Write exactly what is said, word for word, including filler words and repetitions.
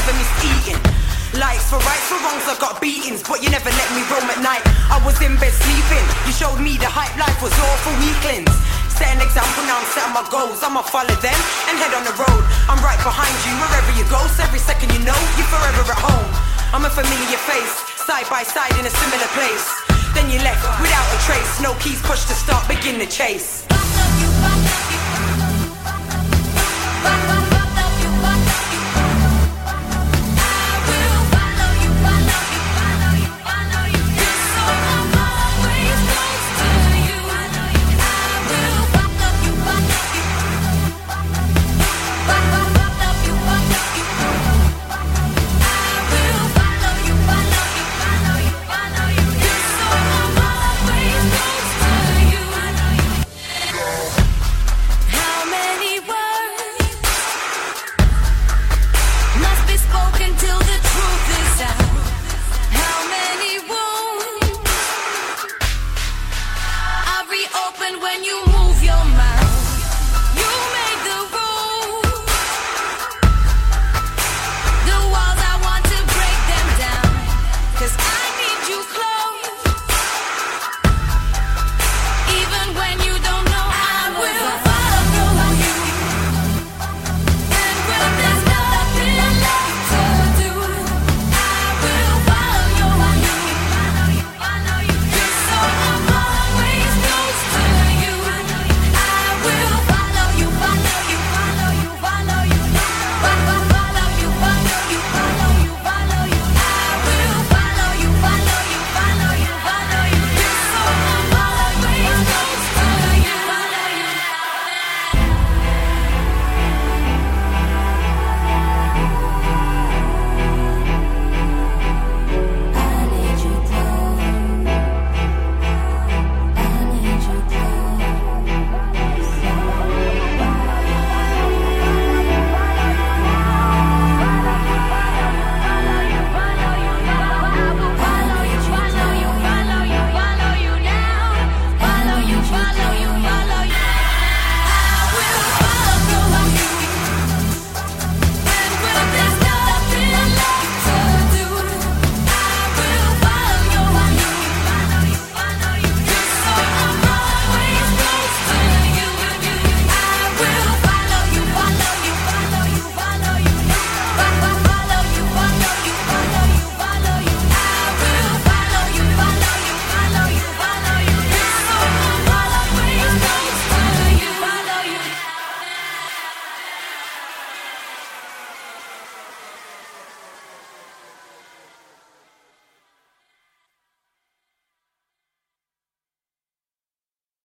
never missed eating. Lights for rights, for wrongs, I got beatings, but you never let me roam at night. I was in bed sleeping. You showed me the hype life was all for weaklings. Set an example, now I'm setting my goals. I'ma follow them and head on the road. I'm right behind you wherever you go, so every second you know you're forever at home. I'm a familiar face, side by side in a similar place. Then you left without a trace. No keys pushed to start, begin the chase.